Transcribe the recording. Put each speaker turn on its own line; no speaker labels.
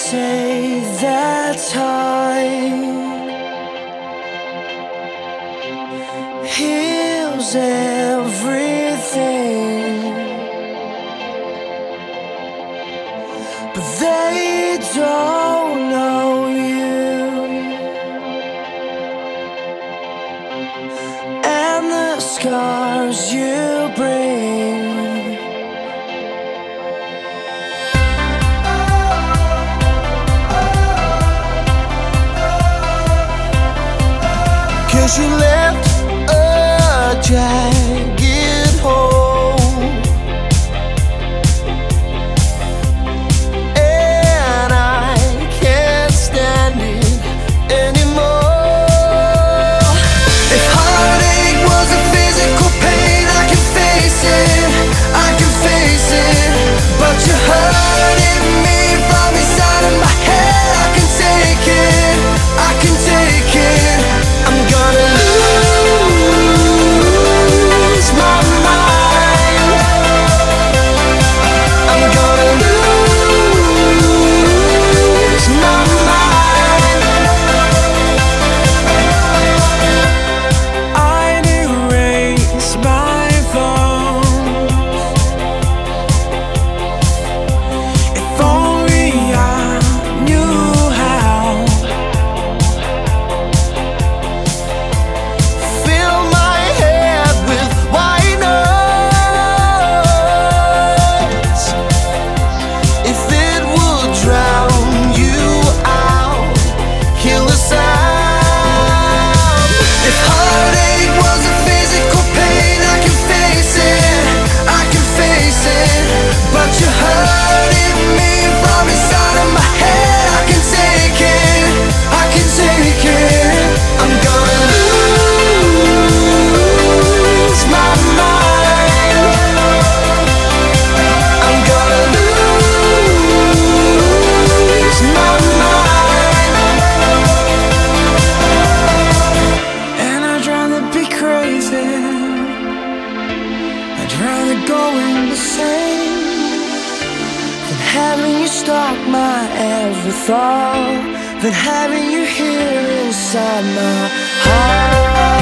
say that time heals everything, but they don't know you and the scars you bring. 'Cause you left a jagged hole, and I can't stand it anymore. If heartache was a physical pain, I can face it, I can face it. But you're hurting me from inside of my head. I can take it, I can take it. I'm gonna lose my mind. I'm gonna lose my mind. I'd erase my thoughts if only I knew how. Fill my head with white noise if it would drown you out, kill the sound. If heartache was a physical pain, I can face it, I can face it. But you're hurting me from inside of my head. I can take it, I can take it. I'm gonna lose my mind. I'm gonna lose my mind. And I'd rather be crazy, I'd rather go insane than having you stop my every thought, than having you here inside my heart.